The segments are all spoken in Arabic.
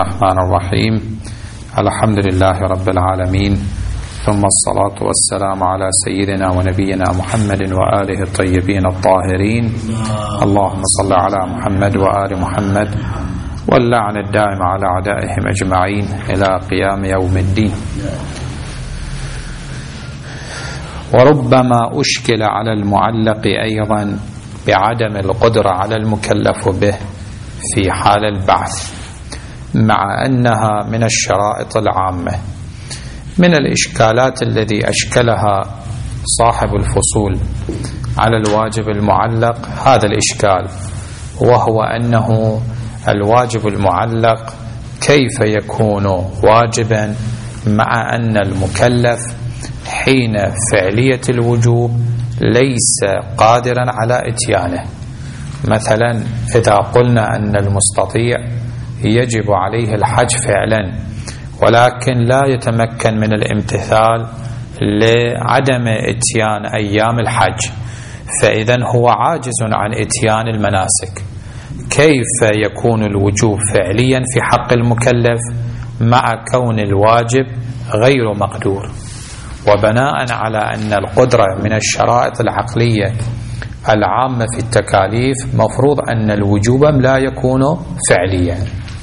الرحمن الرحيم. الحمد لله رب العالمين، ثم الصلاة والسلام على سيدنا ونبينا محمد وآله الطيبين الطاهرين. اللهم صل على محمد وآل محمد، واللعن الدائم على أعدائهم أجمعين إلى قيام يوم الدين. وربما أشكل على المعلق أيضا بعدم القدرة على المكلف به في حال البعث، مع أنها من الشرائط العامة. من الإشكالات الذي أشكلها صاحب الفصول على الواجب المعلق هذا الإشكال، وهو أنه الواجب المعلق كيف يكون واجبا مع أن المكلف حين فعلية الوجوب ليس قادرا على إتيانه. مثلا إذا قلنا أن المستطيع يجب عليه الحج فعلا، ولكن لا يتمكن من الامتثال لعدم إتيان أيام الحج، فإذن هو عاجز عن إتيان المناسك. كيف يكون الوجوب فعليا في حق المكلف مع كون الواجب غير مقدور؟ وبناء على أن القدرة من الشرائط العقلية العامة في التكاليف، مفروض أن الوجوب لا يكون فعليا.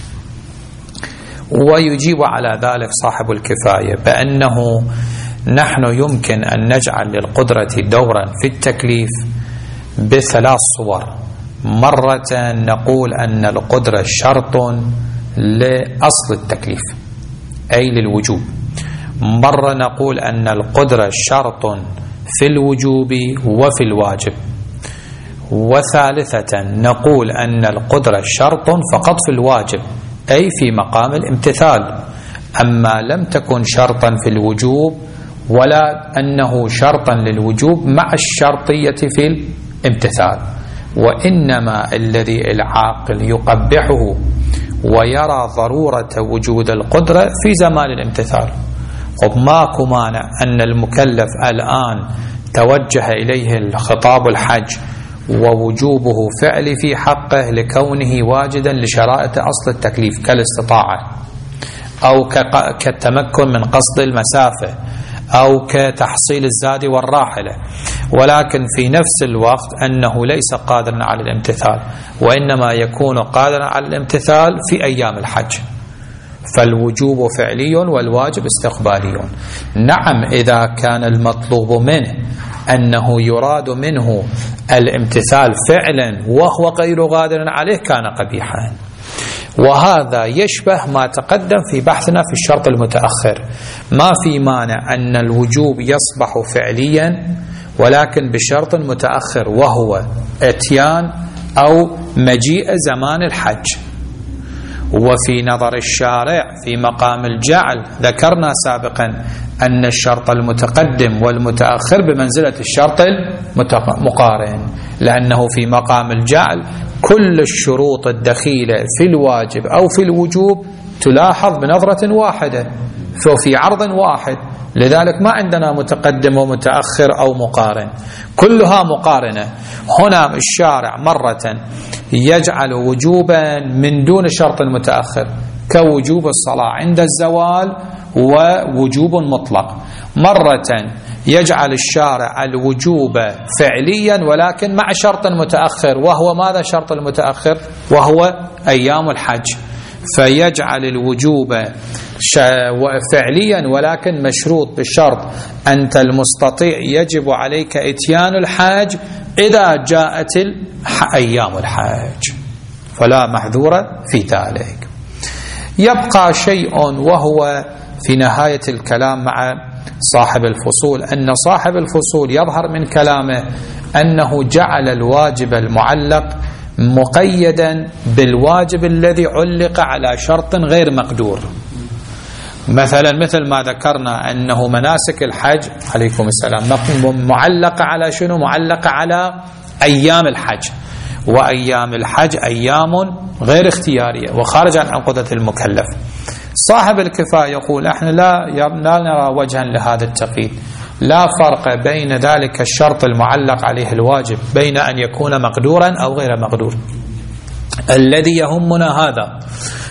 ويجيب على ذلك صاحب الكفاية بأنه نحن يمكن أن نجعل للقدرة دورا في التكليف بثلاث صور. مرة نقول أن القدرة شرط لأصل التكليف أي للوجوب، مرة نقول أن القدرة شرط في الوجوب وفي الواجب، وثالثة نقول أن القدرة شرط فقط في الواجب أي في مقام الامتثال، أما لم تكن شرطا في الوجوب ولا أنه شرطا للوجوب مع الشرطية في الامتثال. وإنما الذي العاقل يقبحه ويرى ضرورة وجود القدرة في زمان الامتثال. وماكو مانع أن المكلف الآن توجه إليه الخطاب الحج ووجوبه فعلي في حقه لكونه واجدا لشرائط أصل التكليف كالاستطاعة أو كالتمكن من قصد المسافة أو كتحصيل الزاد والراحلة، ولكن في نفس الوقت أنه ليس قادرا على الامتثال، وإنما يكون قادرا على الامتثال في أيام الحج، فالوجوب فعلي والواجب استقبالي. نعم، إذا كان المطلوب منه أنه يراد منه الامتثال فعلا وهو غير قادر عليه كان قبيحا. وهذا يشبه ما تقدم في بحثنا في الشرط المتأخر. ما في مانع أن الوجوب يصبح فعليا ولكن بشرط متأخر، وهو اتيان أو مجيء زمان الحج. وفي نظر الشارع في مقام الجعل ذكرنا سابقا أن الشرط المتقدم والمتأخر بمنزلة الشرط المقارن، لأنه في مقام الجعل كل الشروط الدخيلة في الواجب أو في الوجوب تلاحظ بنظرة واحدة ففي عرض واحد، لذلك ما عندنا متقدم ومتأخر أو مقارن، كلها مقارنة. هنا الشارع مرة يجعل وجوبا من دون شرط متأخر كوجوب الصلاة عند الزوال ووجوب مطلق، مرة يجعل الشارع الوجوب فعليا ولكن مع شرط متأخر، وهو ماذا شرط المتأخر؟ وهو أيام الحج، فيجعل الوجوب فعليا ولكن مشروط بشرط أنت المستطيع يجب عليك إتيان الحاج إذا جاءت أيام الحج، فلا محذور في ذلك. يبقى شيء وهو في نهاية الكلام مع صاحب الفصول، أن صاحب الفصول يظهر من كلامه أنه جعل الواجب المعلق مقيدا بالواجب الذي علق على شرط غير مقدور. مثل ما ذكرنا أنه مناسك الحج عليكم السلام معلقة على شنو؟ معلقة على أيام الحج، وأيام الحج أيام غير اختيارية وخارج عن عقدة المكلف. صاحب الكفاية يقول احنا لا نرى وجها لهذا التقييد، لا فرق بين ذلك الشرط المعلق عليه الواجب بين أن يكون مقدورا أو غير مقدور. الذي يهمنا هذا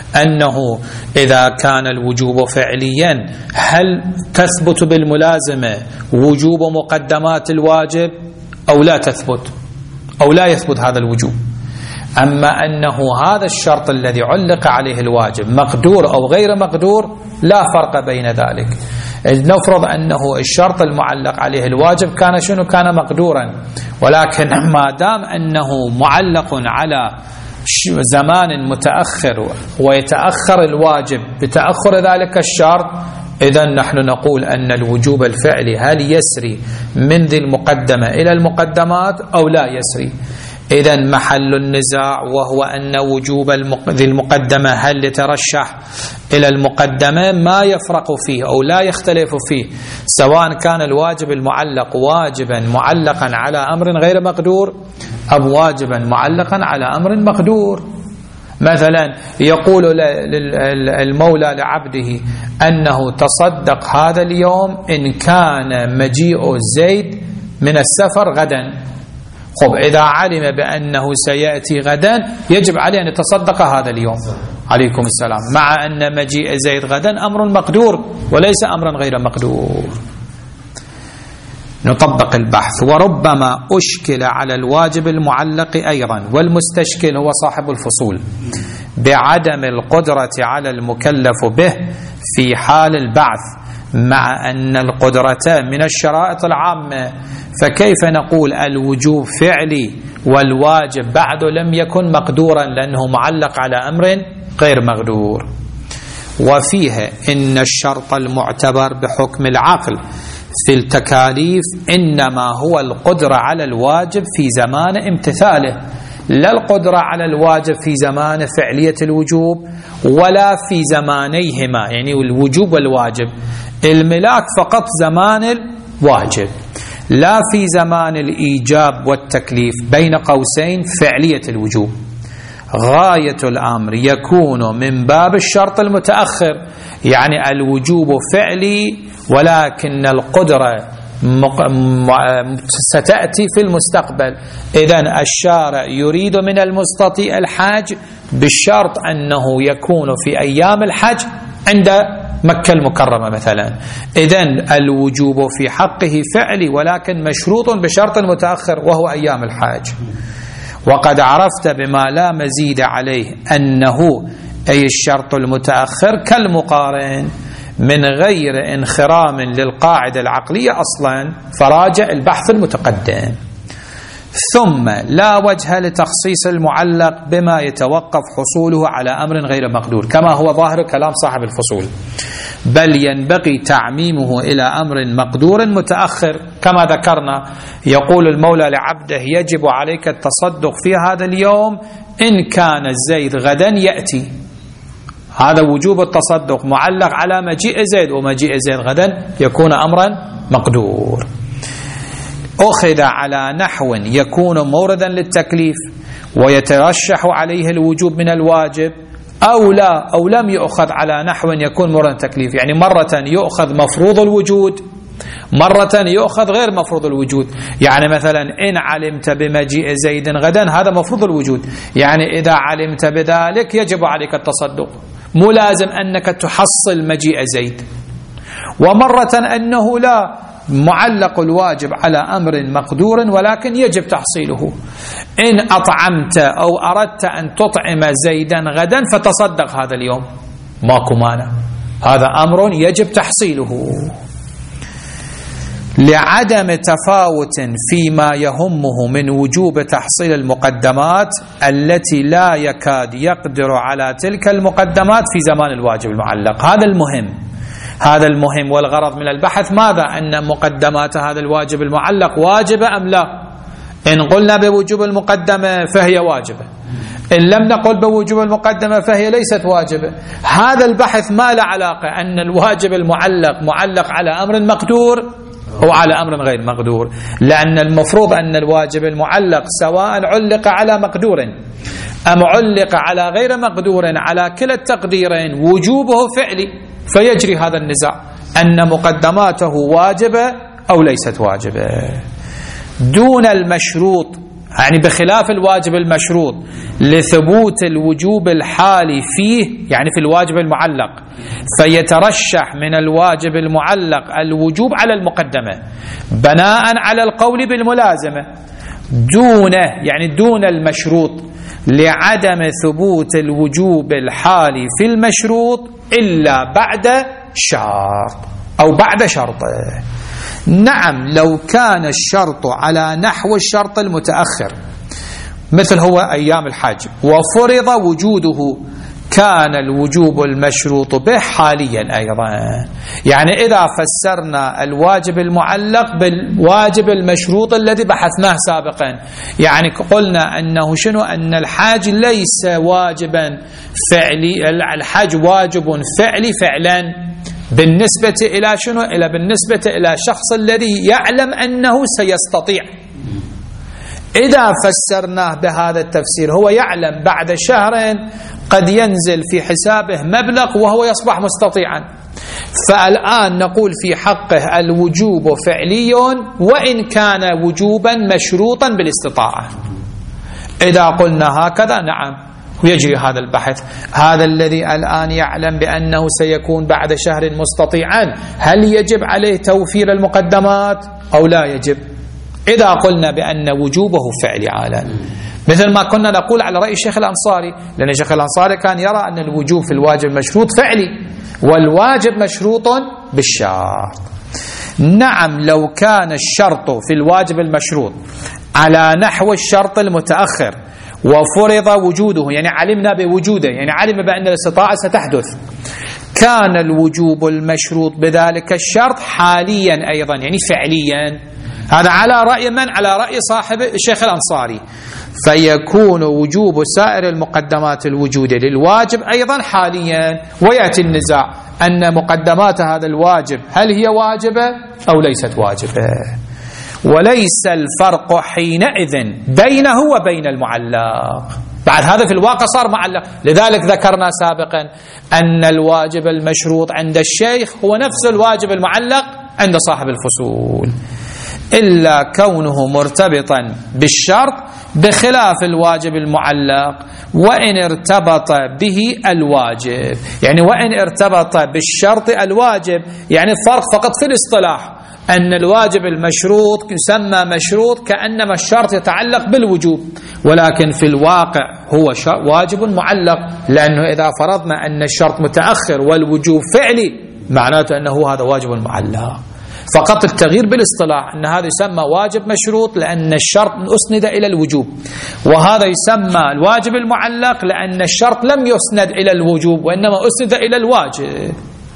أنه إذا كان الوجوب فعليا هل تثبت بالملازمة وجوب مقدمات الواجب أو لا تثبت أو لا يثبت هذا الوجوب. أما أنه هذا الشرط الذي علق عليه الواجب مقدور أو غير مقدور لا فرق بين ذلك. نفرض أنه الشرط المعلق عليه الواجب كان شنو؟ كان مقدورا، ولكن ما دام أنه معلق على زمان متأخر ويتأخر الواجب بتأخر ذلك الشرط، إذن نحن نقول أن الوجوب الفعلي هل يسري من ذي المقدمة إلى المقدمات أو لا يسري. إذن محل النزاع وهو أن وجوب ذي المقدمة هل يترشح إلى المقدمة ما يفرق فيه أو لا يختلف فيه، سواء كان الواجب المعلق واجبا معلقا على أمر غير مقدور أو واجبا معلقا على أمر مقدور. مثلا يقول المولى لعبده أنه تصدق هذا اليوم إن كان مجيء زيد من السفر غدا. خب إذا علم بأنه سيأتي غدا يجب عليه أن يتصدق هذا اليوم. عليكم السلام. مع أن مجيء زيد غدا أمر مقدور وليس أمرا غير مقدور. نطبق البحث. وربما أشكل على الواجب المعلق أيضا، والمستشكل هو صاحب الفصول، بعدم القدرة على المكلف به في حال البعث، مع أن القدرة من الشرائط العامة، فكيف نقول الوجوب فعلي والواجب بعد لم يكن مقدورا لأنه معلق على أمر غير مقدور. وفيه إن الشرط المعتبر بحكم العقل في التكاليف إنما هو القدرة على الواجب في زمان امتثاله، لا القدرة على الواجب في زمان فعلية الوجوب ولا في زمانيهما، يعني الوجوب والواجب. الملاك فقط زمان الواجب، لا في زمان الإيجاب والتكليف، بين قوسين فعلية الوجوب. غاية الأمر يكون من باب الشرط المتأخر، يعني الوجوب فعلي ولكن القدرة ستأتي في المستقبل. إذن الشارع يريد من المستطيع الحج بالشرط أنه يكون في أيام الحج عند مكة المكرمة مثلا. إذن الوجوب في حقه فعلي ولكن مشروط بشرط متأخر وهو أيام الحج. وقد عرفت بما لا مزيد عليه أنه أي الشرط المتأخر كالمقارن من غير انخرام للقاعدة العقلية أصلا، فراجع البحث المتقدم. ثم لا وجه لتخصيص المعلق بما يتوقف حصوله على أمر غير مقدور كما هو ظاهر كلام صاحب الفصول، بل ينبغي تعميمه إلى أمر مقدور متأخر كما ذكرنا. يقول المولى لعبده يجب عليك التصدق في هذا اليوم إن كان زيد غدا يأتي. هذا وجوب التصدق معلق على مجيء زيد، ومجيء زيد غدا يكون أمرا مقدور. أخذ على نحو يكون موردا للتكليف ويترشح عليه الوجوب من الواجب، أو لا أو لم يؤخذ على نحو يكون موردا للتكليف، يعني مرة يؤخذ مفروض الوجود، مرة يؤخذ غير مفروض الوجود. يعني مثلا إن علمت بمجيء زيد غدا هذا مفروض الوجود، يعني إذا علمت بذلك يجب عليك التصدق، مو لازم أنك تحصل مجيء زيد. ومرة أنه لا، معلق الواجب على أمر مقدور ولكن يجب تحصيله. إن أطعمت أو أردت أن تطعم زيدا غدا فتصدق هذا اليوم، ماكو مانع، هذا أمر يجب تحصيله. لعدم تفاوت فيما يهمه من وجوب تحصيل المقدمات التي لا يكاد يقدر على تلك المقدمات في زمان الواجب المعلق. هذا المهم والغرض من البحث ماذا؟ أن مقدمات هذا الواجب المعلق واجبة أم لا؟ إن قلنا بوجوب المقدمة فهي واجبة، إن لم نقل بوجوب المقدمة فهي ليست واجبة. هذا البحث ما له علاقة أن الواجب المعلق معلق على أمر مقدور أو على أمر غير مقدور، لأن المفروض أن الواجب المعلق سواء علق على مقدور أم علق على غير مقدور على كلا التقديرين وجوبه فعلي، فيجري هذا النزاع أن مقدماته واجبة أو ليست واجبة. دون المشروط يعني بخلاف الواجب المشروط لثبوت الوجوب الحالي فيه، يعني في الواجب المعلق، فيترشح من الواجب المعلق الوجوب على المقدمة بناء على القول بالملازمة دونه، يعني دون المشروط، لعدم ثبوت الوجوب الحالي في المشروط إلا بعد شرط أو بعد شرطه. نعم، لو كان الشرط على نحو الشرط المتأخر مثل هو أيام الحج وفرض وجوده، كان الوجوب المشروط به حاليا أيضا. يعني إذا فسرنا الواجب المعلق بالواجب المشروط الذي بحثناه سابقا، يعني قلنا أنه شنو؟ أن الحج ليس واجبا فعلي، الحج واجب فعلي فعلا بالنسبة إلى شنو؟ إلى بالنسبة إلى الشخص الذي يعلم أنه سيستطيع. إذا فسرناه بهذا التفسير هو يعلم بعد شهر قد ينزل في حسابه مبلغ وهو يصبح مستطيعا، فالآن نقول في حقه الوجوب فعلي وإن كان وجوبا مشروطا بالاستطاعة. إذا قلنا هكذا نعم ويجري هذا البحث. هذا الذي الآن يعلم بأنه سيكون بعد شهر مستطيعا، هل يجب عليه توفير المقدمات أو لا يجب؟ إذا قلنا بأن وجوبه فعلي عالا، مثل ما كنا نقول على رأي الشيخ الأنصاري، لأن الشيخ الأنصاري كان يرى أن الوجوب في الواجب المشروط فعلي والواجب مشروط بالشرط. نعم، لو كان الشرط في الواجب المشروط على نحو الشرط المتأخر وفرض وجوده، يعني علمنا بوجوده، يعني علم بأن الاستطاعة ستحدث، كان الوجوب المشروط بذلك الشرط حاليا أيضا، يعني فعليا. هذا على رأي من؟ على رأي صاحب الشيخ الأنصاري. فيكون وجوب سائر المقدمات الوجود للواجب أيضا حاليا. ويأتي النزاع أن مقدمات هذا الواجب هل هي واجبة أو ليست واجبة، وليس الفرق حينئذ بينه وبين المعلق. بعد هذا في الواقع صار معلق. لذلك ذكرنا سابقا أن الواجب المشروط عند الشيخ هو نفس الواجب المعلق عند صاحب الفصول، إلا كونه مرتبطا بالشرط بخلاف الواجب المعلق وإن ارتبط به الواجب. يعني وإن ارتبط بالشرط الواجب، يعني الفرق فقط في الاصطلاح أن الواجب المشروط يسمى مشروط كأنما الشرط يتعلق بالوجوب، ولكن في الواقع هو واجب معلق، لأنه إذا فرضنا أن الشرط متأخر والوجوب فعلي معناته أنه هذا واجب معلق. فقط التغيير بالاصطلاح أن هذا يسمى واجب مشروط لأن الشرط أسند إلى الوجوب، وهذا يسمى الواجب المعلق لأن الشرط لم يسند إلى الوجوب وإنما أسند إلى الواجب.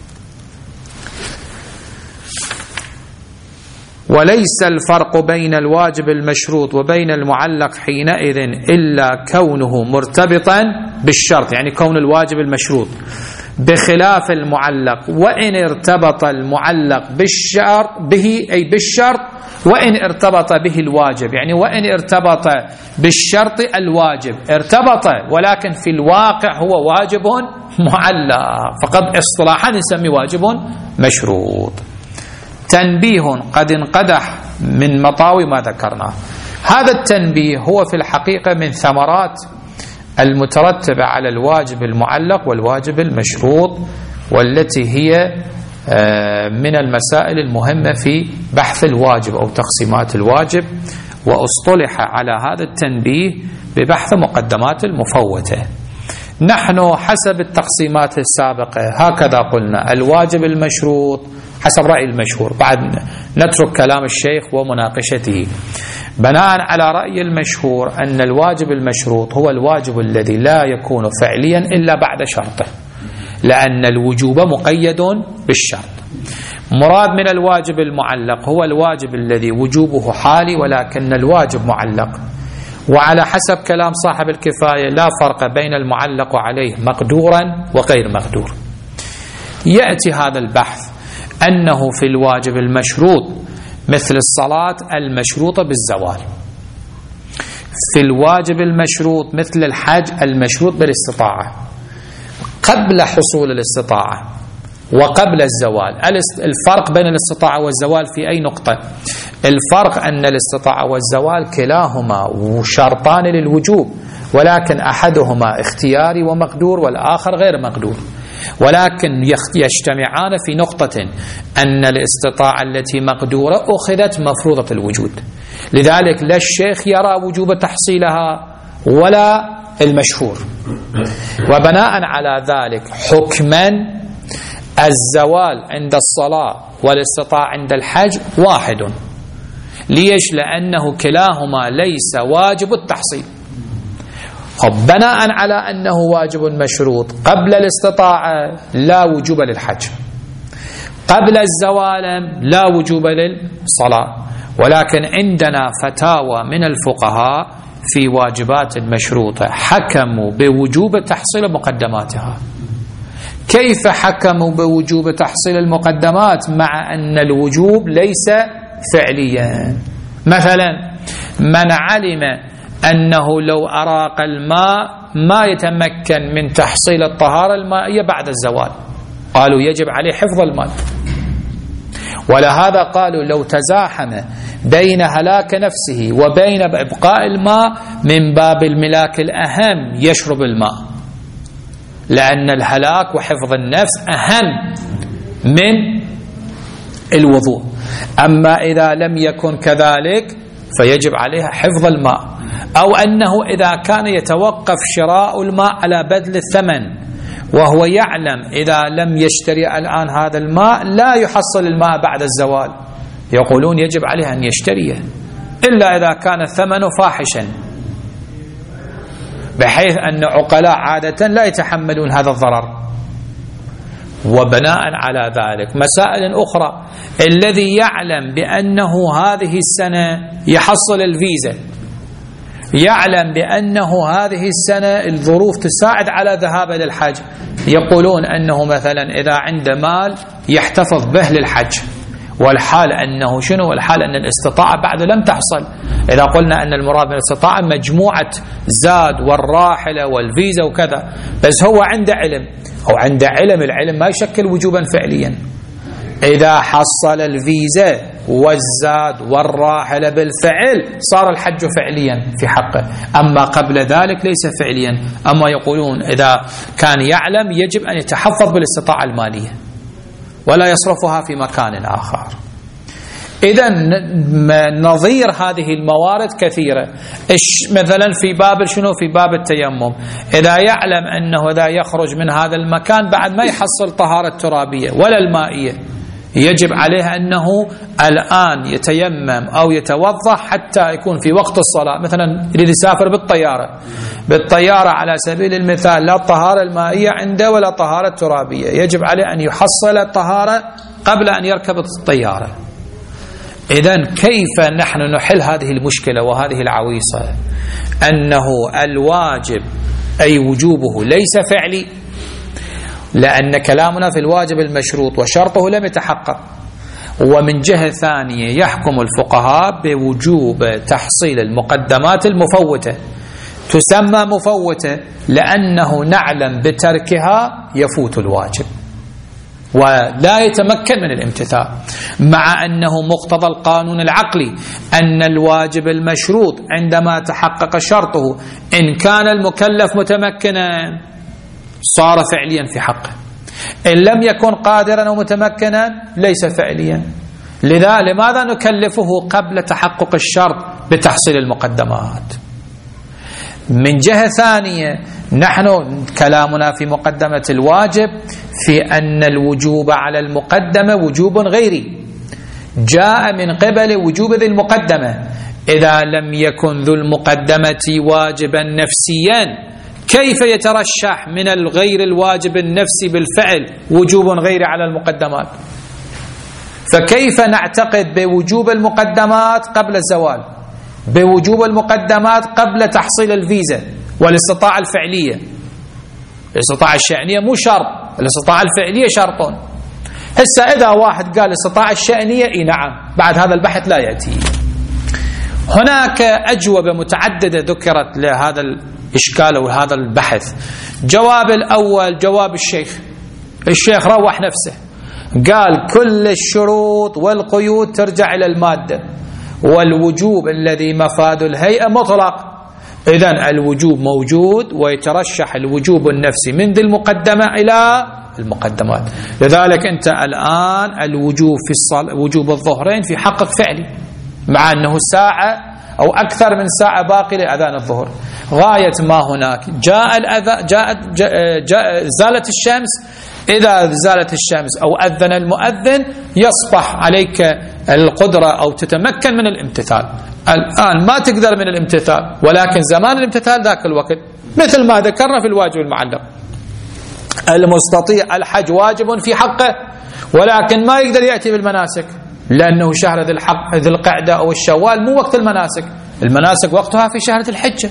وليس الفرق بين الواجب المشروط وبين المعلق حينئذ إلا كونه مرتبطا بالشرط، يعني كون الواجب المشروط بخلاف المعلق وإن ارتبط المعلق بالشرط به، أي بالشرط، وإن ارتبط به الواجب، يعني وإن ارتبط بالشرط الواجب ارتبط، ولكن في الواقع هو واجب معلق، فقد اصطلاحا نسمي واجب مشروط. تنبيه قد انقدح من مطاوي ما ذكرناه. هذا التنبيه هو في الحقيقة من ثمرات المترتبة على الواجب المعلق والواجب المشروط، والتي هي من المسائل المهمة في بحث الواجب أو تقسيمات الواجب، واصطلح على هذا التنبيه ببحث مقدمات المفوتة. نحن حسب التقسيمات السابقة هكذا قلنا: الواجب المشروط حسب رأي المشهور، بعد نترك كلام الشيخ ومناقشته، بناء على رأي المشهور أن الواجب المشروط هو الواجب الذي لا يكون فعليا إلا بعد شرطه، لأن الوجوب مقيد بالشرط. مراد من الواجب المعلق هو الواجب الذي وجوبه حالي ولكن الواجب معلق، وعلى حسب كلام صاحب الكفاية لا فرق بين المعلق عليه مقدورا وغير مقدور. يأتي هذا البحث أنه في الواجب المشروط مثل الصلاة المشروطة بالزوال، في الواجب المشروط مثل الحج المشروط بالاستطاعة قبل حصول الاستطاعة وقبل الزوال. الفرق بين الاستطاعة والزوال في أي نقطة؟ الفرق أن الاستطاعة والزوال كلاهما شرطان للوجوب، ولكن أحدهما اختياري ومقدور والآخر غير مقدور، ولكن يجتمعان في نقطة أن الاستطاعة التي مقدورة أخذت مفروضة الوجود، لذلك لا الشيخ يرى وجوب تحصيلها ولا المشهور. وبناء على ذلك حكما الزوال عند الصلاة والاستطاعة عند الحج واحد. ليش؟ لأنه كلاهما ليس واجب التحصيل. بناء على أنه واجب مشروط قبل الاستطاعة لا وجوب للحج، قبل الزوال لا وجوب للصلاة، ولكن عندنا فتاوى من الفقهاء في واجبات مشروطة حكموا بوجوب تحصيل مقدماتها. كيف حكموا بوجوب تحصيل المقدمات مع أن الوجوب ليس فعليا؟ مثلا من علم أنه لو أراق الماء ما يتمكن من تحصيل الطهارة المائية بعد الزوال، قالوا يجب عليه حفظ الماء. ولهذا قالوا لو تزاحم بين هلاك نفسه وبين إبقاء الماء من باب الملاك الأهم يشرب الماء، لأن الهلاك وحفظ النفس أهم من الوضوء. أما إذا لم يكن كذلك فيجب عليها حفظ الماء، أو أنه إذا كان يتوقف شراء الماء على بذل الثمن وهو يعلم إذا لم يشتري الآن هذا الماء لا يحصل الماء بعد الزوال، يقولون يجب عليه أن يشتريه إلا إذا كان الثمن فاحشا، بحيث أن عقلاء عادة لا يتحملون هذا الضرر. وبناء على ذلك مسائل أخرى، الذي يعلم بأنه هذه السنة يحصل الفيزا، يعلم بأنه هذه السنة الظروف تساعد على ذهاب للحج، يقولون أنه مثلا إذا عنده مال يحتفظ به للحج، والحال أنه شنو؟ والحال أن الاستطاعة بعد لم تحصل. إذا قلنا أن المراد من الاستطاعة مجموعة زاد والراحلة والفيزا وكذا، بس هو عنده علم، أو عنده علم، العلم ما يشكل وجوبا فعليا. إذا حصل الفيزا والزاد والراحلة بالفعل صار الحج فعليا في حقه، أما قبل ذلك ليس فعليا. أما يقولون إذا كان يعلم يجب أن يتحفظ بالاستطاعة المالية ولا يصرفها في مكان آخر. إذن نظير هذه الموارد كثيرة. مثلا في باب شنو؟ في باب التيمم، إذا يعلم أنه إذا يخرج من هذا المكان بعد ما يحصل طهارة ترابية ولا المائية، يجب عليه أنه الآن يتيمم أو يتوضأ حتى يكون في وقت الصلاة. مثلا يريد يسافر بالطيارة على سبيل المثال، لا الطهارة المائية عنده ولا طهارة ترابية، يجب عليه أن يحصل الطهارة قبل أن يركب الطيارة. إذن كيف نحن نحل هذه المشكلة وهذه العويصة؟ أنه الواجب أي وجوبه ليس فعلي، لأن كلامنا في الواجب المشروط وشرطه لم يتحقق. ومن جهة ثانية يحكم الفقهاء بوجوب تحصيل المقدمات المفوتة، تسمى مفوتة لأنه نعلم بتركها يفوت الواجب ولا يتمكن من الامتثال، مع أنه مقتضى القانون العقلي أن الواجب المشروط عندما تحقق شرطه إن كان المكلف متمكنا صار فعليا في حقه، إن لم يكن قادرا أو متمكنا ليس فعليا. لماذا نكلفه قبل تحقق الشرط بتحصيل المقدمات؟ من جهة ثانية نحن كلامنا في مقدمة الواجب في أن الوجوب على المقدمة وجوب غيري جاء من قبل وجوب ذي المقدمة. إذا لم يكن ذو المقدمة واجبا نفسيا كيف يترشح من الغير الواجب النفسي بالفعل وجوب غير على المقدمات؟ فكيف نعتقد بوجوب المقدمات قبل الزوال، بوجوب المقدمات قبل تحصيل الفيزا والاستطاعة الفعلية؟ الاستطاعة الشأنية مو شرط، الاستطاعة الفعلية شرط. هسه إذا واحد قال الاستطاعة الشأنية نعم، بعد هذا البحث لا يأتي. هناك أجوبة متعددة ذكرت لهذا الإشكال وهذا البحث. جواب الأول جواب الشيخ روح نفسه، قال كل الشروط والقيود ترجع إلى المادة، والوجوب الذي مفاد الهيئة مطلق. إذن الوجوب موجود ويترشح الوجوب النفسي من ذي المقدمة إلى المقدمات. لذلك أنت الآن الوجوب في وجوب الظهرين في حقك فعلي، مع أنه ساعة أو أكثر من ساعة باقي لأذان الظهر. غاية ما هناك زالت الشمس، إذا زالت الشمس أو أذن المؤذن يصبح عليك القدرة أو تتمكن من الامتثال. الآن ما تقدر من الامتثال، ولكن زمان الامتثال ذاك الوقت، مثل ما ذكرنا في الواجب المعلق. المستطيع الحج واجب في حقه، ولكن ما يقدر يأتي بالمناسك، لأنه شهر ذي القعدة أو الشوال مو وقت المناسك، المناسك وقتها في شهر الحجة.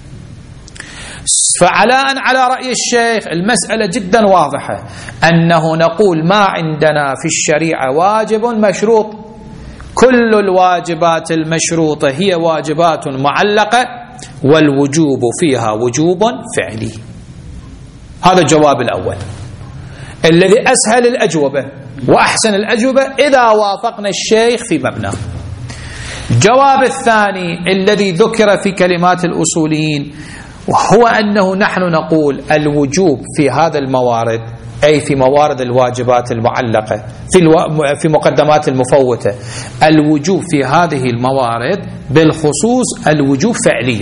على رأي الشيخ المسألة جدا واضحة، أنه نقول ما عندنا في الشريعة واجب مشروط، كل الواجبات المشروطة هي واجبات معلقة، والوجوب فيها وجوب فعلي. هذا الجواب الأول الذي أسهل الأجوبة وأحسن الأجوبة إذا وافقنا الشيخ في مبنى. الجواب الثاني الذي ذكر في كلمات الأصوليين وهو أنه نحن نقول الوجوب في هذا الموارد، أي في موارد الواجبات المعلقة في مقدمات المفوتة، الوجوب في هذه الموارد بالخصوص الوجوب فعلي.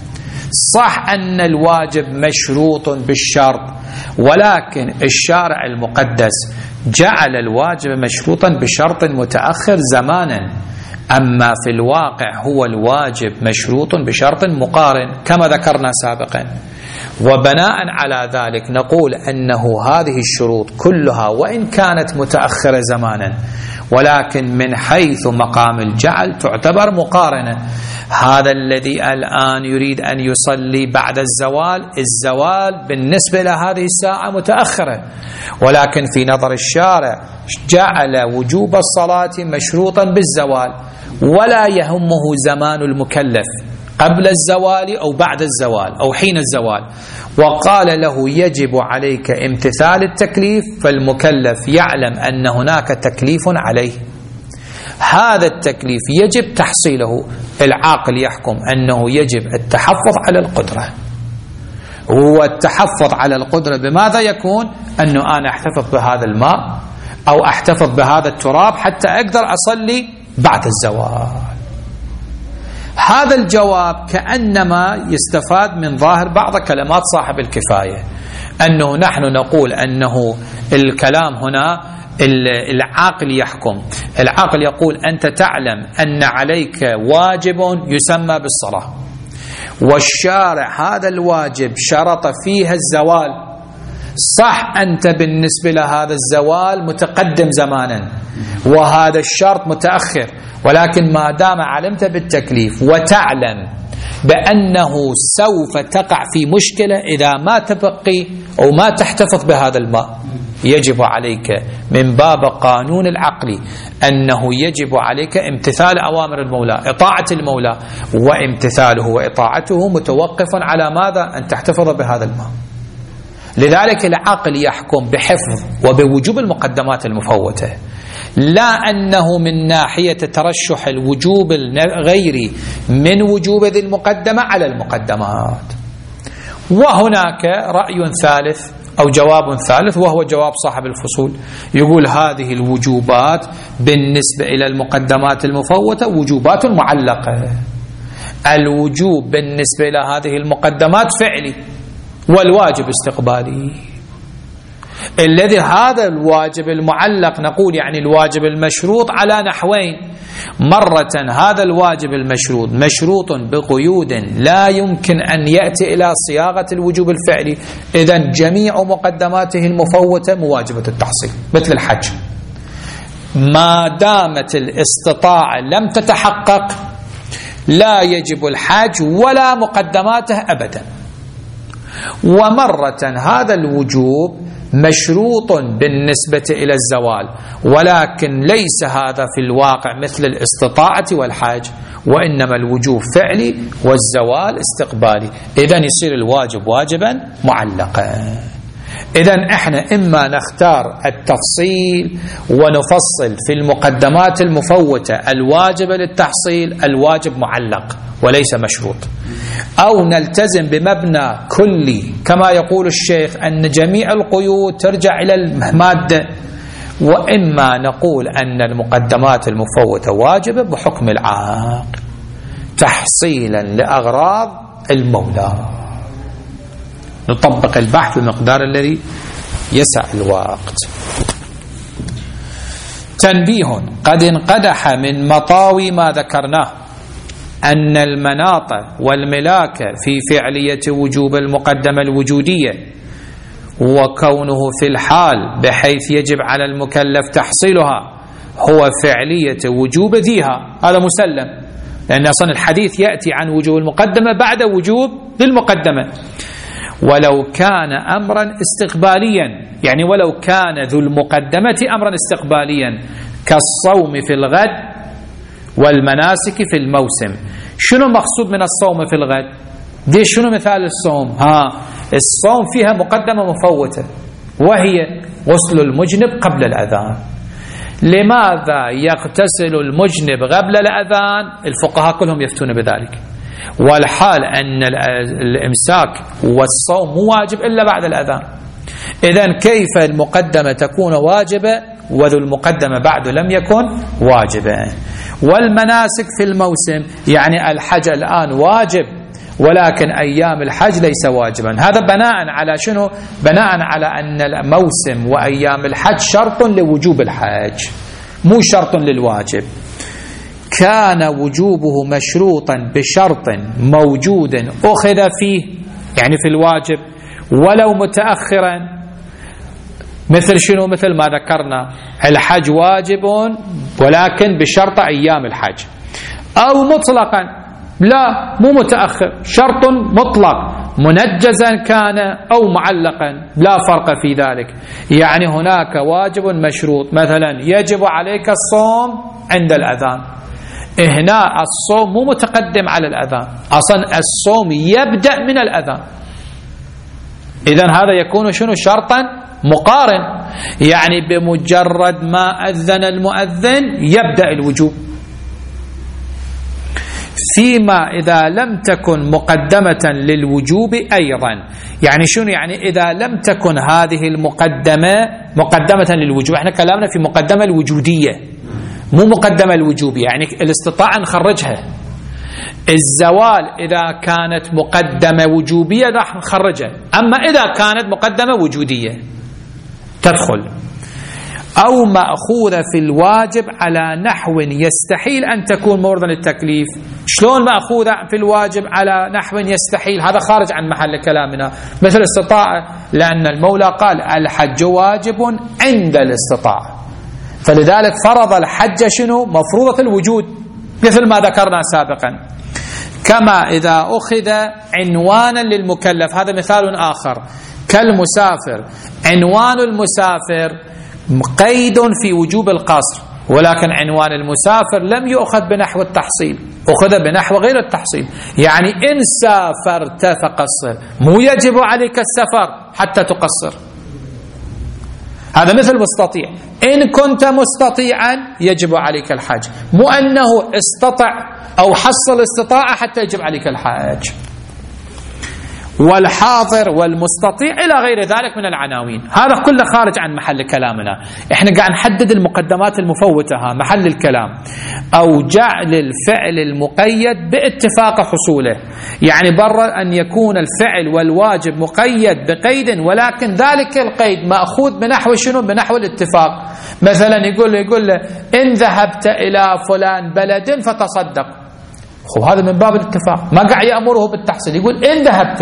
صح أن الواجب مشروط بالشرط، ولكن الشارع المقدس جعل الواجب مشروطا بشرط متأخر زمانا، أما في الواقع هو الواجب مشروط بشرط مقارن كما ذكرنا سابقا. وبناء على ذلك نقول أنه هذه الشروط كلها وإن كانت متأخرة زمانا، ولكن من حيث مقام الجعل تعتبر مقارنة. هذا الذي الآن يريد أن يصلي بعد الزوال بالنسبة لهذه الساعة متأخرة، ولكن في نظر الشارع جعل وجوب الصلاة مشروطا بالزوال، ولا يهمه زمان المكلف قبل الزوال أو بعد الزوال أو حين الزوال، وقال له يجب عليك امتثال التكليف، فالمكلف يعلم أن هناك تكليف عليه، هذا التكليف يجب تحصيله. العاقل يحكم أنه يجب التحفظ على القدرة، والتحفظ على القدرة بماذا يكون؟ أنه أنا أحتفظ بهذا الماء أو أحتفظ بهذا التراب حتى أقدر أصلي بعد الزوال. هذا الجواب كأنما يستفاد من ظاهر بعض كلمات صاحب الكفاية، أنه نحن نقول أنه الكلام هنا العاقل يحكم. العاقل يقول أنت تعلم أن عليك واجب يسمى بالصلاة، والشارع هذا الواجب شرط فيها الزوال. صح أنت بالنسبة لهذا الزوال متقدم زمانا وهذا الشرط متأخر، ولكن ما دام علمت بالتكليف وتعلم بأنه سوف تقع في مشكلة إذا ما تبقي أو ما تحتفظ بهذا الماء، يجب عليك من باب قانون العقل أنه يجب عليك امتثال أوامر المولى، إطاعة المولى، وامتثاله وإطاعته متوقف على ماذا؟ أن تحتفظ بهذا الماء. لذلك العقل يحكم بحفظ وبوجوب المقدمات المفوتة، لا أنه من ناحية ترشح الوجوب الغيري من وجوب ذي المقدمة على المقدمات. وهناك رأي ثالث أو جواب ثالث، وهو جواب صاحب الفصول، يقول هذه الوجوبات بالنسبة إلى المقدمات المفوتة وجوبات معلقة. الوجوب بالنسبة إلى هذه المقدمات فعلي، والواجب استقبالي. الذي هذا الواجب المعلق نقول يعني الواجب المشروط على نحوين: مرة هذا الواجب المشروط مشروط بقيود لا يمكن أن يأتي إلى صياغة الوجوب الفعلي، إذن جميع مقدماته المفوتة مواجبة التحصيل، مثل الحج، ما دامت الاستطاعة لم تتحقق لا يجب الحج ولا مقدماته أبدا. ومرة هذا الوجوب مشروط بالنسبة إلى الزوال، ولكن ليس هذا في الواقع مثل الاستطاعة والحاج، وإنما الوجوب فعلي والزوال استقبالي، إذن يصير الواجب واجبا معلقا. إذن إحنا إما نختار التفصيل ونفصل في المقدمات المفوتة الواجبة للتحصيل الواجب معلق وليس مشروط، أو نلتزم بمبنى كلي كما يقول الشيخ أن جميع القيود ترجع إلى المادة، وإما نقول أن المقدمات المفوتة واجبة بحكم العقل تحصيلا لأغراض المولى. نطبق البحث بالمقدار الذي يسع الوقت. تنبيه: قد انقدح من مطاوي ما ذكرناه أن المناط والملاك في فعلية وجوب المقدمة الوجودية وكونه في الحال بحيث يجب على المكلف تحصيلها هو فعلية وجوب ذيها، هذا مسلم، لأن أصلا الحديث يأتي عن وجوب المقدمة بعد وجوب للمقدمة. ولو كان أمرا استقباليا، يعني ولو كان ذو المقدمة أمرا استقباليا كالصوم في الغد والمناسك في الموسم. شنو مقصود من الصوم في الغد؟ دي شنو مثال الصوم؟ الصوم فيها مقدمة مفوتة وهي غسل المجنب قبل الأذان. لماذا يغتسل المجنب قبل الأذان؟ الفقهاء كلهم يفتون بذلك، والحال أن الإمساك والصوم مو واجب إلا بعد الأذان. إذن كيف المقدمة تكون واجبة وذو المقدمة بعد لم يكن واجبا؟ والمناسك في الموسم، يعني الحج الآن واجب ولكن أيام الحج ليس واجبا. هذا بناء على شنو؟ بناء على أن الموسم وأيام الحج شرط لوجوب الحج مو شرط للواجب. كان وجوبه مشروطا بشرط موجود أخذ فيه، يعني في الواجب، ولو متأخرا. مثل شنو؟ مثل ما ذكرنا الحج واجب ولكن بشرط أيام الحج، أو مطلقا لا مو متأخر، شرط مطلق منجزا كان أو معلقا لا فرق في ذلك. يعني هناك واجب مشروط، مثلا يجب عليك الصوم عند الأذان، هنا الصوم مو متقدم على الأذان، أصلا الصوم يبدأ من الأذان. إذن هذا يكون شنو؟ شرطا مقارن، يعني بمجرد ما أذن المؤذن يبدأ الوجوب. فيما إذا لم تكن مقدمة للوجوب أيضا، يعني شنو؟ يعني إذا لم تكن هذه المقدمة مقدمة للوجوب. احنا كلامنا في مقدمة الوجودية مو مقدمة الوجوبية، يعني الاستطاعة نخرجها. الزوال إذا كانت مقدمة وجوبية راح نخرجها، أما إذا كانت مقدمة وجودية تدخل. أو مأخوذة في الواجب على نحو يستحيل أن تكون موردا للتكليف. شلون مأخوذة في الواجب على نحو يستحيل؟ هذا خارج عن محل كلامنا. مثل استطاعة، لأن المولى قال الحج واجب عند الاستطاعة، فلذلك فرض الحج شنو؟ مفروضة الوجود، مثل ما ذكرنا سابقا. كما إذا أخذ عنوانا للمكلف، هذا مثال آخر، كالمسافر. عنوان المسافر قيد في وجوب القصر، ولكن عنوان المسافر لم يؤخذ بنحو التحصيل، أخذ بنحو غير التحصيل. يعني إن سافرت فقصر، مو يجب عليك السفر حتى تقصر. هذا مثل مستطيع، إن كنت مستطيعا يجب عليك الحج، مو أنه استطع أو حصل استطاعة حتى يجب عليك الحج. والحاضر والمستطيع إلى غير ذلك من العناوين، هذا كله خارج عن محل كلامنا. احنا قاعد نحدد المقدمات المفوتة، محل الكلام. أو جعل الفعل المقيد باتفاق حصوله، يعني برا أن يكون الفعل والواجب مقيد بقيد، ولكن ذلك القيد مأخوذ بنحو شنو؟ بنحو الاتفاق. مثلا يقول له إن ذهبت إلى فلان بلد فتصدق، هذا من باب الاتفاق، ما قاعد يأمره بالتحصيل، يقول إن ذهبت.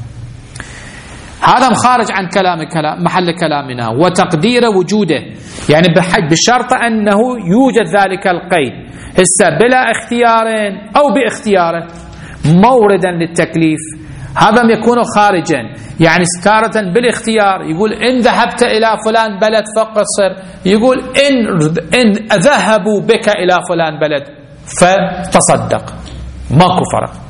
هذا خارج عن محل كلامنا. وتقدير وجوده، يعني بشرط أنه يوجد ذلك القيد، هسه بلا اختيار أو باختياره موردا للتكليف، هذا يكون خارجا. يعني تارة بالاختيار يقول إن ذهبت إلى فلان بلد فقصر، يقول إن ذهبوا بك إلى فلان بلد فتصدق، ماكو فرق.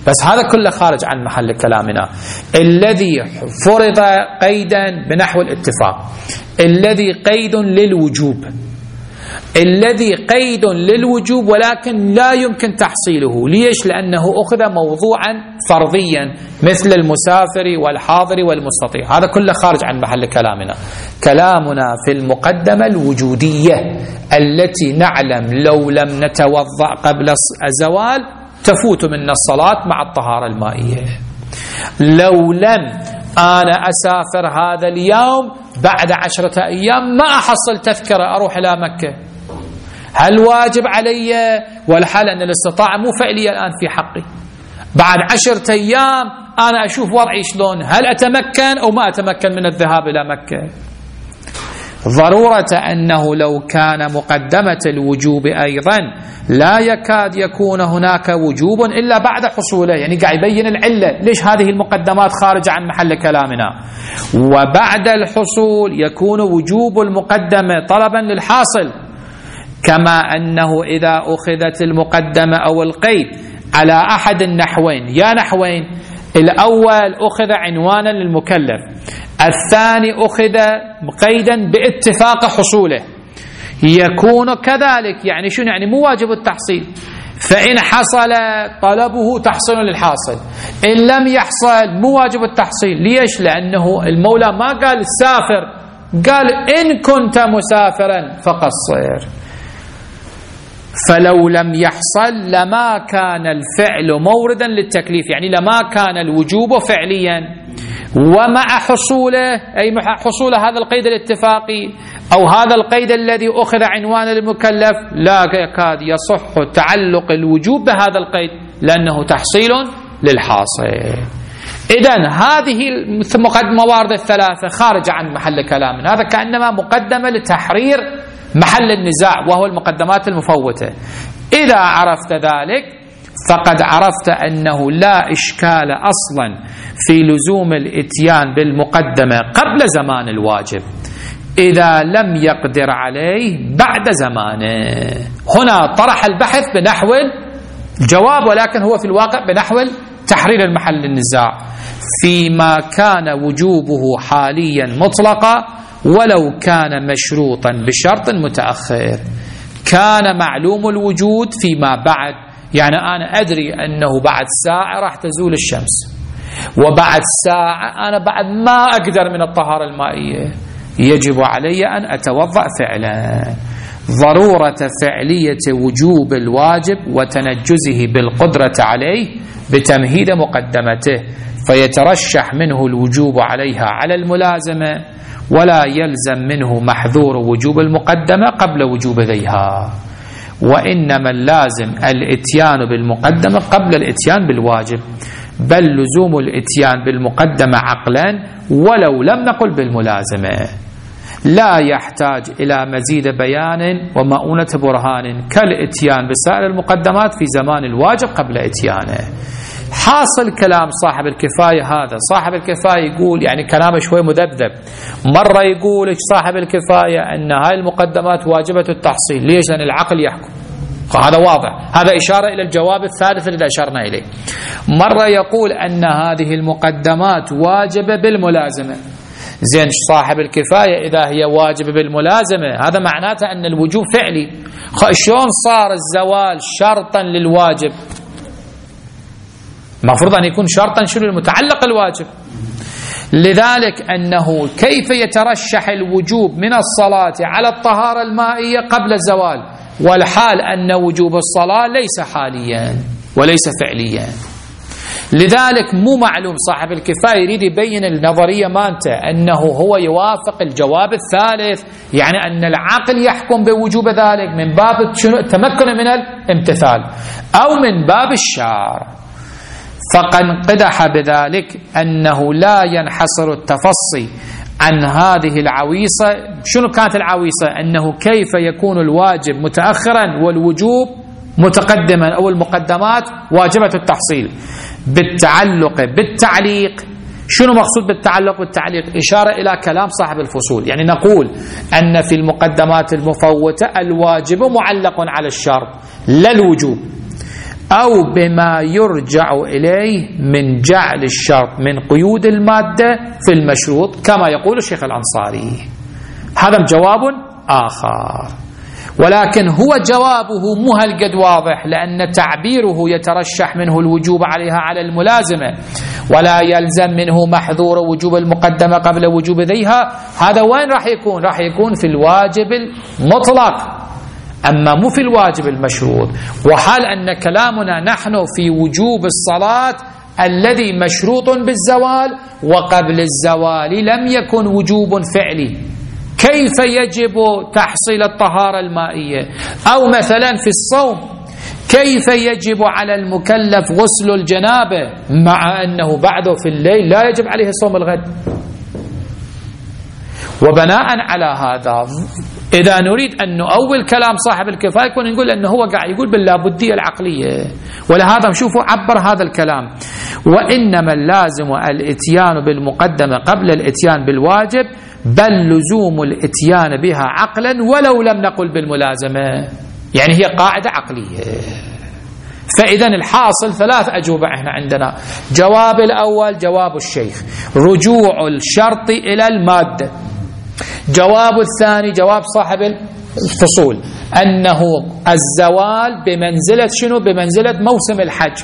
بس هذا كله خارج عن محل كلامنا. الذي فرض قيدا بنحو الاتفاق، الذي قيد للوجوب، الذي قيد للوجوب ولكن لا يمكن تحصيله. ليش؟ لأنه أخذ موضوعا فرضيا مثل المسافر والحاضر والمستطيع. هذا كله خارج عن محل كلامنا. كلامنا في المقدمة الوجودية التي نعلم لو لم نتوضأ قبل الزوال تفوت منا الصلاة مع الطهارة المائية. لو لم أنا أسافر هذا اليوم بعد 10 أيام ما أحصل تذكرة أروح إلى مكة، هل واجب علي؟ والحال أن الاستطاعة مو فعلية الآن في حقي. بعد 10 أيام أنا أشوف وضعي شلون، هل أتمكن أو ما أتمكن من الذهاب إلى مكة؟ ضرورة أنه لو كان مقدمة الوجوب أيضا لا يكاد يكون هناك وجوب إلا بعد حصوله. يعني قاعد يبين العلة ليش هذه المقدمات خارجة عن محل كلامنا. وبعد الحصول يكون وجوب المقدمة طلبا للحاصل، كما أنه إذا أخذت المقدمة أو القيد على أحد النحوين، يا نحوين: الأول أخذ عنوانا للمكلف، الثاني أخذ قيدا باتفاق حصوله، يكون كذلك. يعني شنو؟ يعني مو واجب التحصيل، فإن حصل طلبه تحصيل للحاصل، إن لم يحصل مو واجب التحصيل. ليش؟ لأنه المولى ما قال سافر، قال إن كنت مسافرا فقصر. فلو لم يحصل لما كان الفعل موردا للتكليف، يعني لما كان الوجوب فعليا. ومع حصوله، أي مع حصول هذا القيد الاتفاقي أو هذا القيد الذي أخذ عنوان المكلف، لا يكاد يصح تعلق الوجوب بهذا القيد لأنه تحصيل للحاصل. إذن هذه الموارد الثلاثة خارجة عن محل كلامنا. هذا كأنما مقدمة لتحرير محل النزاع وهو المقدمات المفوتة. إذا عرفت ذلك فقد عرفت أنه لا إشكال أصلا في لزوم الإتيان بالمقدمة قبل زمان الواجب إذا لم يقدر عليه بعد زمانه. هنا طرح البحث بنحو الجواب، ولكن هو في الواقع بنحو تحرير المحل النزاع فيما كان وجوبه حاليا مطلقا ولو كان مشروطا بشرط متأخر. كان معلوم الوجود فيما بعد، يعني أنا أدري أنه بعد ساعة راح تزول الشمس، وبعد ساعة أنا بعد ما أقدر من الطهارة المائية، يجب علي أن أتوضأ فعلا. ضرورة فعلية وجوب الواجب وتنجزه بالقدرة عليه بتمهيد مقدمته، فيترشح منه الوجوب عليها على الملازمة، ولا يلزم منه محذور وجوب المقدمة قبل وجوب ذيها. وإنما اللازم الاتيان بالمقدمة قبل الاتيان بالواجب، بل لزوم الاتيان بالمقدمة عقلا ولو لم نقل بالملازمة. لا يحتاج إلى مزيد بيان ومؤونة برهان كالاتيان بسائر المقدمات في زمان الواجب قبل اتيانه. حاصل كلام صاحب الكفاية هذا، صاحب الكفاية يقول يعني كلامه شوي مذبذب. مرة يقول صاحب الكفاية أن هاي المقدمات واجبة التحصيل. ليش؟ لأن العقل يحكم. هذا واضح، هذا إشارة إلى الجواب الثالث الذي أشرنا إليه. مرة يقول أن هذه المقدمات واجبة بالملازمة. زين، صاحب الكفاية إذا هي واجبة بالملازمة هذا معناته أن الوجوب فعلي. شلون صار الزوال شرطا للواجب؟ المفروض أن يكون شرطا شنو؟ المتعلق الواجب. لذلك أنه كيف يترشح الوجوب من الصلاة على الطهارة المائية قبل الزوال، والحال أن وجوب الصلاة ليس حاليا وليس فعليا. لذلك مو معلوم. صاحب الكفاية يريد يبين النظرية مانته أنه هو يوافق الجواب الثالث، يعني أن العقل يحكم بوجوب ذلك من باب التمكن من الامتثال أو من باب الشرع. فقد قدح بذلك أنه لا ينحصر التفصي عن هذه العويصة. شنو كانت العويصة؟ أنه كيف يكون الواجب متأخرا والوجوب متقدما أو المقدمات واجبة التحصيل بالتعلق بالتعليق. شنو مقصود بالتعلق بالتعليق؟ إشارة إلى كلام صاحب الفصول. يعني نقول أن في المقدمات المفوتة الواجب معلق على الشرط لا الوجوب، أو بما يرجع إليه من جعل الشرط من قيود المادة في المشروط كما يقول الشيخ الأنصاري. هذا جواب آخر، ولكن هو جوابه مو هالقد واضح، لأن تعبيره يترشح منه الوجوب عليها على الملازمة ولا يلزم منه محذور وجوب المقدمة قبل وجوب ذيها. هذا وين راح يكون؟ راح يكون في الواجب المطلق، أما مو في الواجب المشروط. وحال أن كلامنا نحن في وجوب الصلاة الذي مشروط بالزوال، وقبل الزوال لم يكن وجوب فعلي، كيف يجب تحصيل الطهارة المائية؟ أو مثلا في الصوم كيف يجب على المكلف غسل الجنابة مع أنه بعده في الليل لا يجب عليه صوم الغد؟ وبناء على هذا إذا نريد أن نؤول كلام صاحب الكفاية يكون نقول أنه هو قاعد يقول باللابدية العقلية، ولهذا شوفوا عبر هذا الكلام: وإنما اللازم الاتيان بالمقدمة قبل الاتيان بالواجب، بل لزوم الاتيان بها عقلا ولو لم نقل بالملازمة. يعني هي قاعدة عقلية. فإذا الحاصل ثلاث أجوبة احنا عندنا. جواب الأول جواب الشيخ، رجوع الشرط إلى المادة. جواب الثاني جواب صاحب الفصول، أنه الزوال بمنزلة شنو؟ بمنزلة موسم الحج.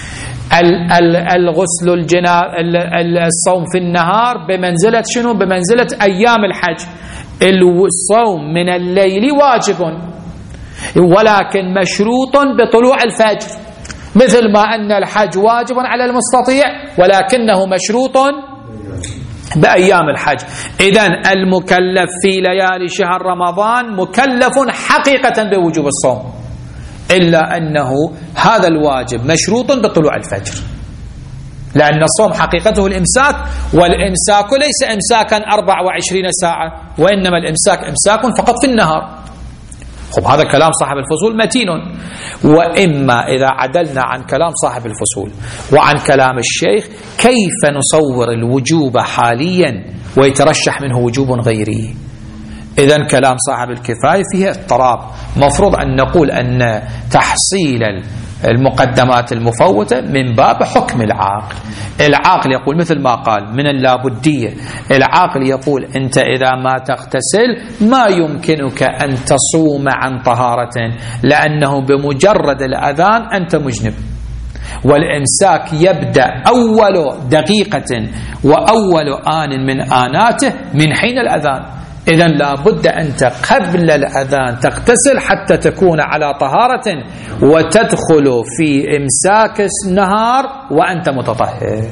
الغسل الصوم في النهار بمنزلة شنو؟ بمنزلة أيام الحج. الصوم من الليل واجب ولكن مشروط بطلوع الفجر، مثل ما أن الحج واجب على المستطيع ولكنه مشروط بأيام الحج. إذن المكلف في ليالي شهر رمضان مكلف حقيقة بوجوب الصوم، إلا أنه هذا الواجب مشروط بطلوع الفجر، لأن الصوم حقيقته الإمساك، والإمساك ليس إمساكا 24 ساعة، وإنما الإمساك إمساك فقط في النهار. هذا كلام صاحب الفصول متين. وإما إذا عدلنا عن كلام صاحب الفصول وعن كلام الشيخ كيف نصور الوجوب حاليا ويترشح منه وجوب غيري؟ إذن كلام صاحب الكفاية فيه اضطراب. مفروض أن نقول أن تحصيل المقدمات المفوتة من باب حكم العاقل. العاقل يقول مثل ما قال من اللابدية، العاقل يقول أنت إذا ما تغتسل ما يمكنك أن تصوم عن طهارة، لأنه بمجرد الأذان أنت مجنب، والإمساك يبدأ أول دقيقة وأول آن من آناته من حين الأذان. إذن لا بد أنت قبل الأذان تغتسل حتى تكون على طهارة وتدخل في إمساك النهار وأنت متطهر.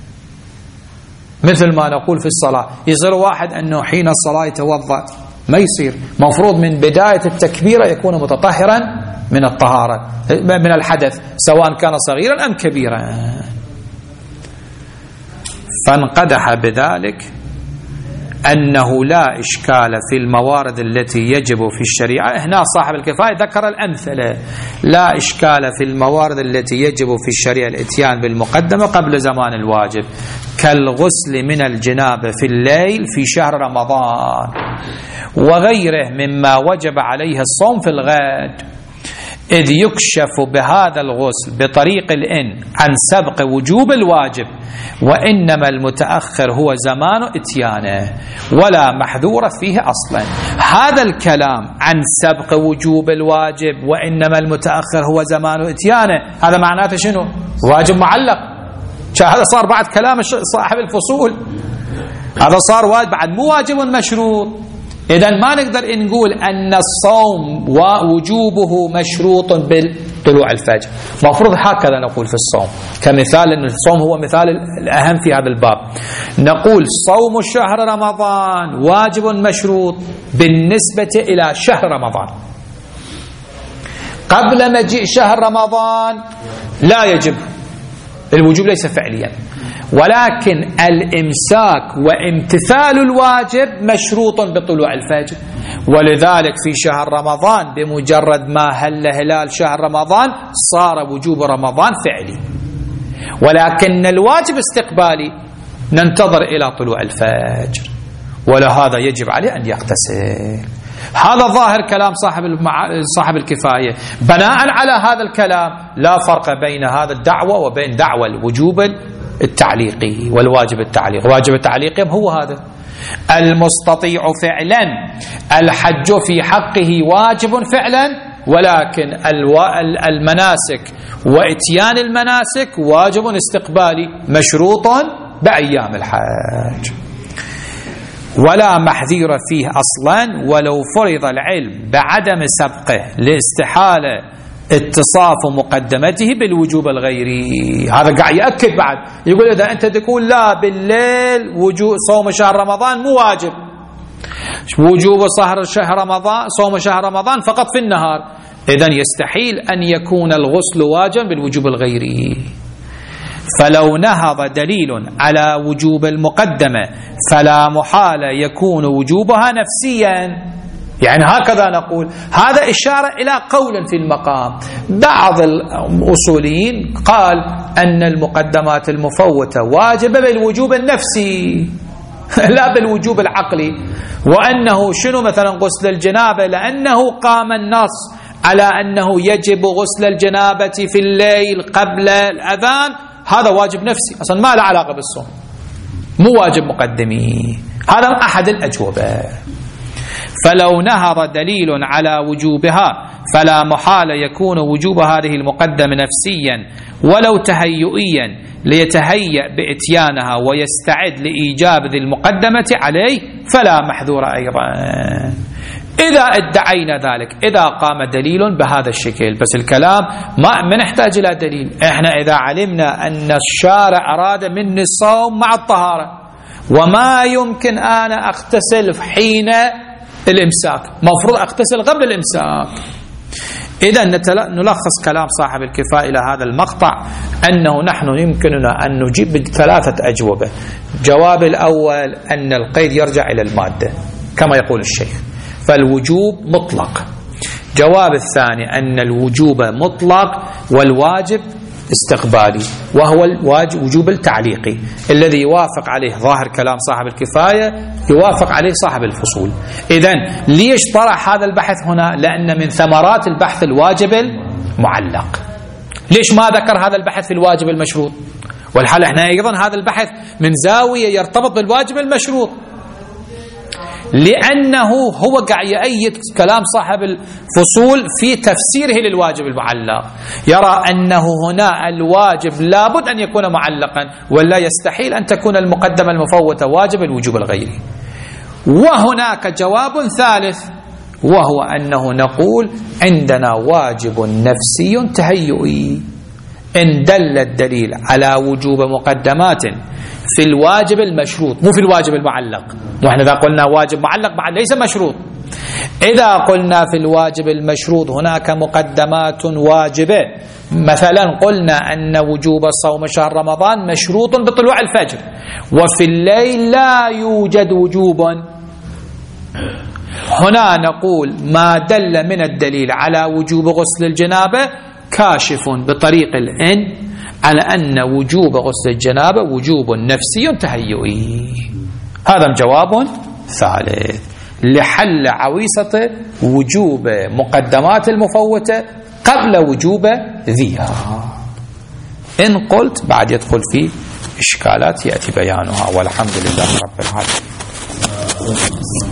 مثل ما نقول في الصلاة، يصير واحد أنه حين الصلاة يتوضأ، ما يصير. مفروض من بداية التكبيرة يكون متطهرا من الطهارة من الحدث سواء كان صغيرا أم كبيرا. فانقدح بذلك أنه لا إشكال في الموارد التي يجب في الشريعة. هنا صاحب الكفاية ذكر الأمثلة. لا إشكال في الموارد التي يجب في الشريعة الاتيان بالمقدمة قبل زمان الواجب، كالغسل من الجنابة في الليل في شهر رمضان وغيره مما وجب عليه الصوم في الغد، إذ يكشف بهذا الغسل بطريق الإن عن سبق وجوب الواجب، وإنما المتأخر هو زمان إتيانه ولا محذور فيه أصلا. هذا الكلام عن سبق وجوب الواجب وإنما المتأخر هو زمان إتيانه، هذا معناته شنو؟ واجب معلق. هذا صار بعد كلام صاحب الفصول، هذا صار واجب بعد مو واجب مشروط. إذن ما نقدر نقول أن الصوم ووجوبه مشروط بالطلوع الفجر. مفروض هكذا نقول في الصوم كمثال، أن الصوم هو مثال الأهم في هذا الباب. نقول صوم شهر رمضان واجب مشروط بالنسبة إلى شهر رمضان. قبل مجيء شهر رمضان لا يجب، الوجوب ليس فعليا، ولكن الإمساك وامتثال الواجب مشروط بطلوع الفجر. ولذلك في شهر رمضان بمجرد ما هل هلال شهر رمضان صار وجوب رمضان فعلي، ولكن الواجب استقبالي ننتظر إلى طلوع الفجر، ولهذا يجب عليه أن يغتسل. هذا ظاهر كلام صاحب الكفاية. بناء على هذا الكلام لا فرق بين هذا الدعوة وبين دعوة الوجوب التعليقي والواجب التعليقي. واجب التعليقي هو هذا: المستطيع فعلا الحج في حقه واجب فعلا، ولكن المناسك واتيان المناسك واجب استقبالي مشروط بأيام الحج، ولا محذير فيه أصلا ولو فرض العلم بعدم سبقه لاستحالة اتصاف مقدمته بالوجوب الغيري. هذا قاعد يأكد بعد، يقول إذا أنت تقول لا بالليل وجوب صوم شهر رمضان مو واجب، وجوب صوم شهر رمضان فقط في النهار، إذن يستحيل أن يكون الغسل واجب بالوجوب الغيري. فلو نهض دليل على وجوب المقدمة فلا محال يكون وجوبها نفسيا. يعني هكذا نقول، هذا إشارة إلى قول في المقام. بعض الأصوليين قال أن المقدمات المفوتة واجبة بالوجوب النفسي لا بالوجوب العقلي، وأنه شنو مثلا غسل الجنابة لأنه قام النص على أنه يجب غسل الجنابة في الليل قبل الأذان، هذا واجب نفسي أصلا ما له علاقة بالصوم، مو واجب مقدمي. هذا أحد الأجوبة. فلو نهض دليل على وجوبها فلا محال يكون وجوب هذه المقدمة نفسيا ولو تهيئيا ليتهيأ بإتيانها ويستعد لإيجاب ذي المقدمة عليه، فلا محذور أيضا إذا ادعينا ذلك، إذا قام دليل بهذا الشكل. بس الكلام ما نحتاج إلى دليل. إحنا إذا علمنا أن الشارع أراد مني الصوم مع الطهارة وما يمكن أنا أغتسل حين الإمساك، مفروض أغتسل قبل الإمساك. إذا نلخص كلام صاحب الكفاية إلى هذا المقطع أنه نحن يمكننا أن نجيب بثلاثة أجوبة. جواب الأول أن القيد يرجع إلى المادة كما يقول الشيخ، فالوجوب مطلق. جواب الثاني أن الوجوب مطلق والواجب استقبالي، وهو الوجوب التعليقي الذي يوافق عليه ظاهر كلام صاحب الكفاية، يوافق عليه صاحب الفصول. إذن ليش طرح هذا البحث هنا؟ لأن من ثمرات البحث الواجب المعلق. ليش ما ذكر هذا البحث في الواجب المشروط؟ والحال احنا أيضا هذا البحث من زاوية يرتبط بالواجب المشروط، لأنه هو قاعد يؤيد كلام صاحب الفصول في تفسيره للواجب المعلق. يرى أنه هنا الواجب لابد أن يكون معلقا، ولا يستحيل أن تكون المقدمة المفوتة واجب الوجوب الغيري. وهناك جواب ثالث، وهو أنه نقول عندنا واجب نفسي تهيئي إن دل الدليل على وجوب مقدمات في الواجب المشروط، مو في الواجب المعلق. ونحن إذا قلنا واجب معلق بعد ليس مشروط. إذا قلنا في الواجب المشروط هناك مقدمات واجبة، مثلا قلنا أن وجوب صوم شهر رمضان مشروط بطلوع الفجر، وفي الليل لا يوجد وجوب. هنا نقول ما دل من الدليل على وجوب غسل الجنابة كاشف بطريق الإن على أن وجوب غسل الجنابة وجوب نفسي تهيئي. هذا جواب ثالث لحل عويصة وجوب مقدمات المفوتة قبل وجوب ذيها. إن قلت بعد يدخل في إشكالات يأتي بيانها، والحمد لله رب العالمين.